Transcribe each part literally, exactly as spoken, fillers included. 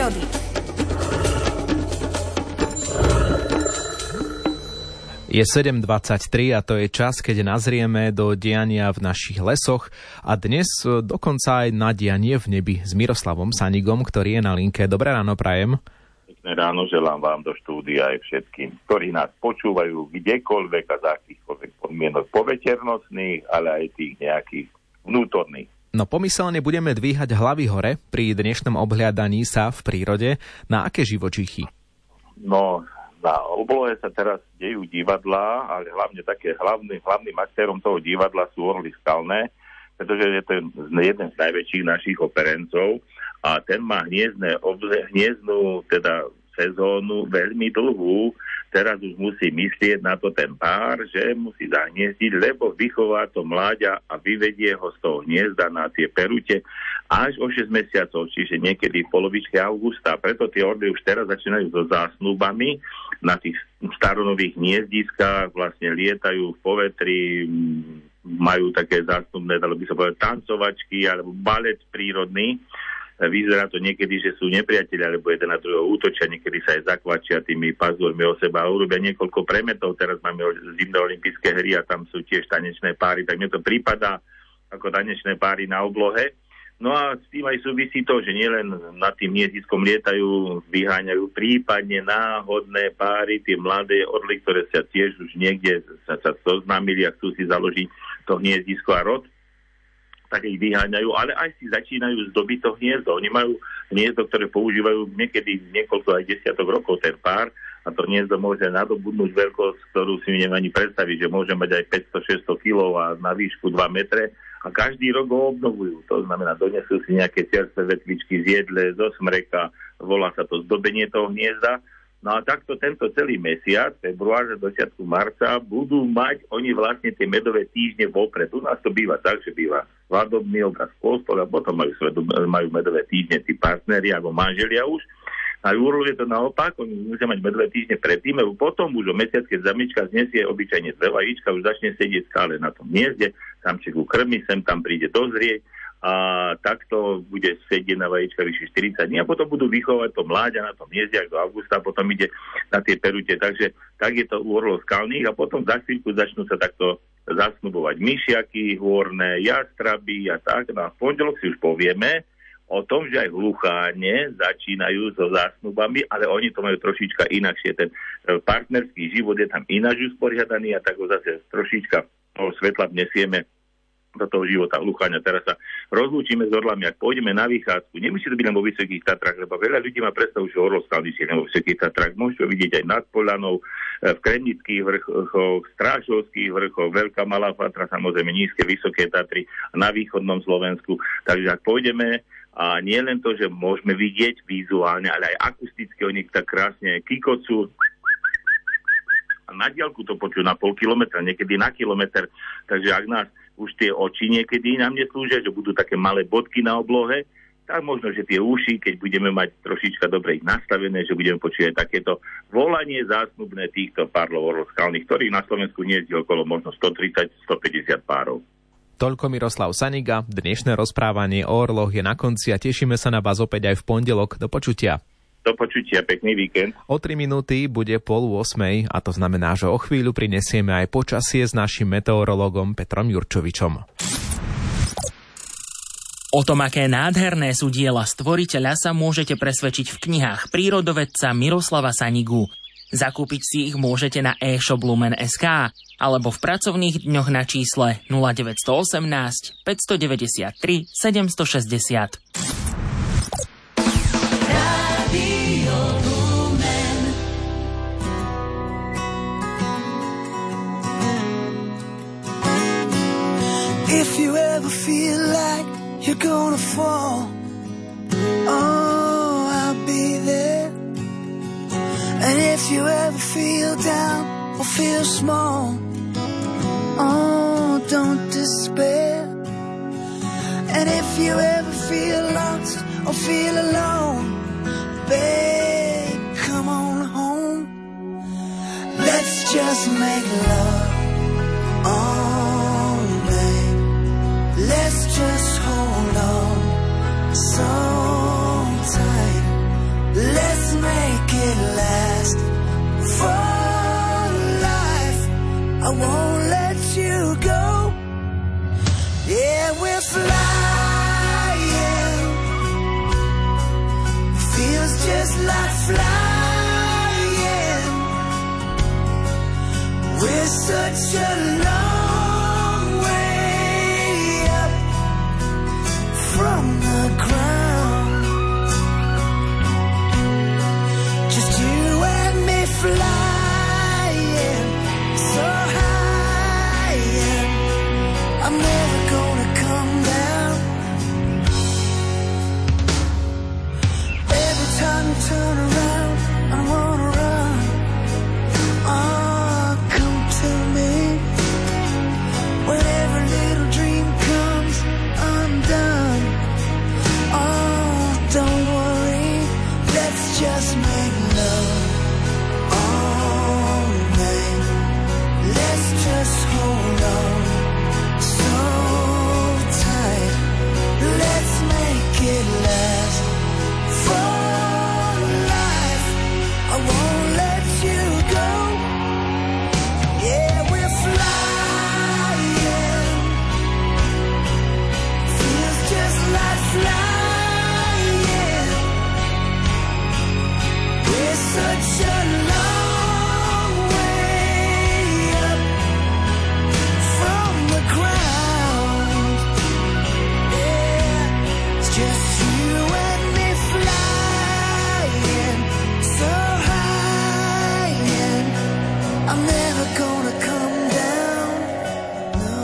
prírody. Je sedem dvadsaťtri a to je čas, keď nazrieme do diania v našich lesoch a dnes dokonca aj na dianie v nebi s Miroslavom Sanigom, ktorý je na linke. Dobré ráno prajem. Pekné ráno želám vám do štúdia aj všetkým, ktorí nás počúvajú kdekoľvek a za akýchkoľvek podmienok poveternostných, ale aj tých nejakých vnútorných. No pomyselne budeme dvíhať hlavy hore pri dnešnom obhliadaní sa v prírode. Na aké živočíchy? No, na oblohe sa teraz dejú divadlá, ale hlavne také hlavný, hlavným aktérom toho divadla sú orly skalné, pretože je to jeden z najväčších našich operencov a ten má hniezdne, hniezdnú teda sezónu veľmi dlhú. Teraz už musí myslieť na to ten pár, že musí zahniezdiť, lebo vychová to mláďa a vyvedie ho z toho hniezda na tie perute až o šesť mesiacov, čiže niekedy v polovičke augusta. Preto tie orly už teraz začínajú so zásnubami na tých staronových hniezdiskách, vlastne lietajú v povetri, majú také zásnubné, dalo by sa povedať, tancovačky alebo balet prírodný. Vyzerá to niekedy, že sú nepriatelia, alebo jeden na druhého útočia, niekedy sa aj zakvačia tými pazúrmi o seba a urobia niekoľko premetov. Teraz máme zimné olympijské hry a tam sú tiež tanečné páry, tak mne to prípada ako tanečné páry na oblohe. No a s tým aj súvisí to, že nielen nad tým hniezdiskom lietajú, vyháňajú prípadne náhodné páry, tie mladé orly, ktoré sa tiež už niekde sa, sa zoznámili a chcú si založiť to hniezdisko a rod, tak ich vyháňajú, ale aj si začínajú zdobiť to hniezdo. Oni majú hniezdo, ktoré používajú niekedy niekoľko aj desiatok rokov ten pár a to hniezdo môže nadobudnúť veľkosť, ktorú si neviem ani predstaviť, že môže mať aj päťsto šesťsto kilogramov a na výšku dva metre a každý rok ho obnovujú. To znamená, donesú si nejaké čerstvé vetvičky z jedle, zo smreka, volá sa to zdobenie toho hniezda. No a takto tento celý mesiac, február do začiatku marca, budú mať oni vlastne tie medové týždne vopred. U nás to býva tak, že býva svadobný obraz kôstol a potom majú, majú medové týždne tí partneri alebo manželia už. A u orlov je to naopak, oni musia mať medové týždne predtým, lebo potom už o mesiac, keď samička znesie obyčajne dve vajíčka, už začne sedieť stále na tom hniezde, samček ju krmi, sem tam príde dozrieť a takto bude sedieť na vajíčka vyše štyridsať dní a potom budú vychovať to mláďa na tom hniezde až do augusta, potom ide na tie perute. Takže tak je to u orlov skalných a potom za chvíľku začnú sa takto zasnubovať myšiaky, hôrne, jastraby a tak. No a v pondelok si už povieme o tom, že aj hlucháne začínajú so zásnubami, ale oni to majú trošička inakšie. Ten partnerský život je tam ináč usporiadaný a tak ho zase trošička toho svetla vnesieme do toho života hlucháňa. Teraz sa rozlúčime s orlami, ak pôjdeme na vychádzku. Nemusí to byť len vo Vysokých Tatrách, lebo veľa ľudí má predstavu, že orlov skalný je len vo Vysokých Tatrách. Môžete vidieť aj nad Polanou, v Kremnických vrchoch, Strážovských vrchoch, Veľká Malá Fatra, samozrejme nízke, Vysoké Tatry na východnom Slovensku. Takže ak pôjdeme, a nie len to, že môžeme vidieť vizuálne, ale aj akusticky oni tak krásne kikocú a na diaľku to počujú na pol kilometra, niekedy na kilometr. Takže ak nás už tie oči niekedy nám neslúžia, že budú také malé bodky na oblohe, tak možno, že tie uši, keď budeme mať trošička dobre ich nastavené, že budeme počuť aj takéto volanie zásnubné týchto párov orlov skalných, ktorých na Slovensku hniezdi okolo možno stotridsať až stopäťdesiat párov. Toľko Miroslav Saniga, dnešné rozprávanie o orloch je na konci a tešíme sa na vás opäť aj v pondelok. Do počutia. Do počutia, pekný víkend. O tri minúty bude pol ôsmej a to znamená, že o chvíľu prinesieme aj počasie s našim meteorologom Petrom Jurčovičom. O tom, aké nádherné sú diela stvoriteľa, sa môžete presvedčiť v knihách prírodovedca Miroslava Sanigu. Zakúpiť si ich môžete na e-shop Lumen bodka es ká alebo v pracovných dňoch na čísle nula deväť jedna osem päť deväť tri sedem šesť nula. If you ever feel like you're gonna fall, oh, I'll be there. And if you ever feel down or feel small, oh, don't despair. And if you ever feel lost or feel alone, babe, come on home. Let's just make love. Oh, babe, let's just hold on so tight. We're such a long way up from the ground. Just you and me flying so high, and I'm never gonna come down. Every time you turn around, I wanna run. Oh, come to me. When every little dream comes undone. Oh, don't worry, let's just make love all night. Let's just hold on so tight. Let's make it last for life. I won't let you go. Yeah, we're flying. Feels just like flying. We're such a long way up from the ground. Yeah, it's just you and me flying so high, and I'm never gonna come down. No.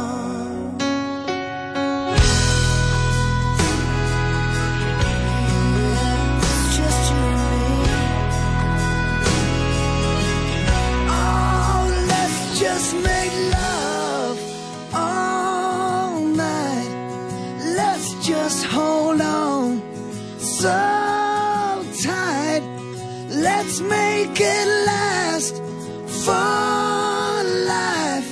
It's just you and me. Oh, let's just make love all night. Let's just hold on so tight. Let's make it last for life.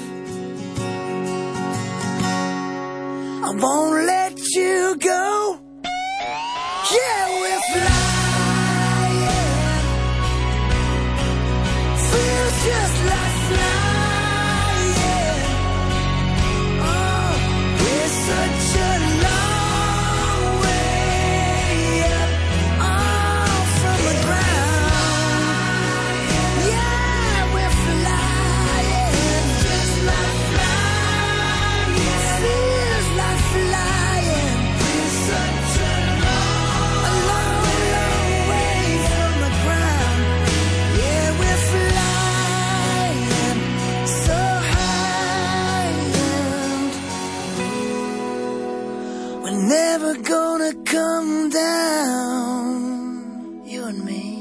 I won't let you go. Yeah, we're flying. Feels just like flying. Oh, we're such a long way up, oh, from the ground. Yeah, we're flying. Just like flying. Feels like flying. We're such a long, a long, long way from the ground. Yeah, we're flying so high, and we're never gonna come down. You and me.